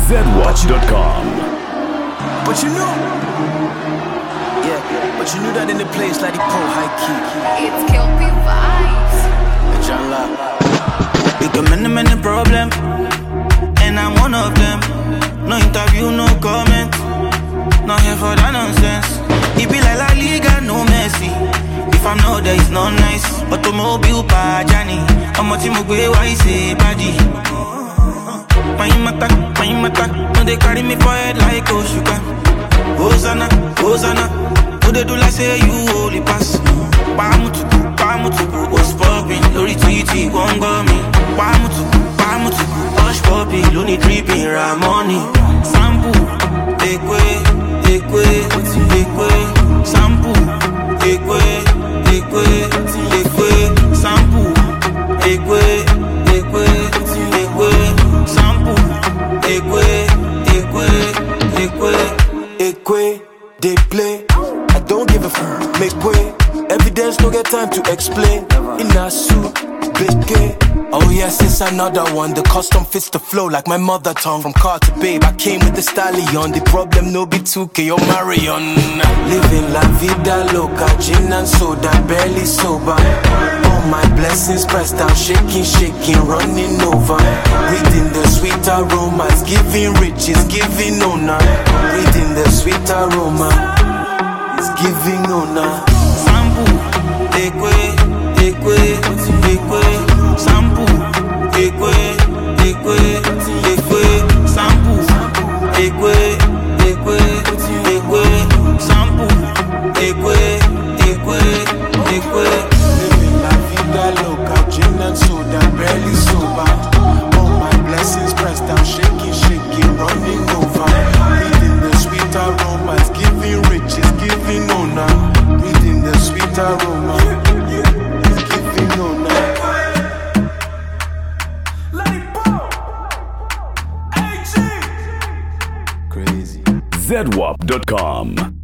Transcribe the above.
ZWatch.com. But you knew, but you knew that in the place like the pro high key. It's Kelpie Vibes. And John Locke. We got many problems, and I'm one of them. No interview, no comment, not here for that nonsense. It be like La Liga, no Messi. If I'm not there, it's not nice. Automobile pa Johnny, I'm a team of why say body. My mata, no they carry me for head like Oshuka. Hosanna, who they do like say you holy pass. Pamutu, what's poppin'? Lori Titi, won't go me. Pamutu, hush poppy, Looney dripping, Ramoni. Sampu, ekwe, Sampu, ekwe, Sampu, ekwe, Sampu, Ekwe, they play. I don't give a fuck, make way. Evidence, no get time to explain. In a suit, beke. Oh yes, it's another one. The custom fits the flow like my mother tongue. From car to babe, I came with the stallion. The problem no be 2K or Marion. Living la vida loca, gin and soda, barely sober. All my blessings pressed down, shaking, running over. Breathing the sweet aroma, it's giving riches, giving honor. Breathing the sweet aroma, it's giving honor. Sampu, ekwe, Sampu, ekwe, Sampu, ekwe, Sampu, ekwe. Living la vida loca, gin and soda, barely sober. All my blessings pressed down, shaking, running over. Breathing the sweet aroma, it's giving riches, giving honor. Breathing the sweet aroma, it's giving honor. Crazy. ZWAP.com.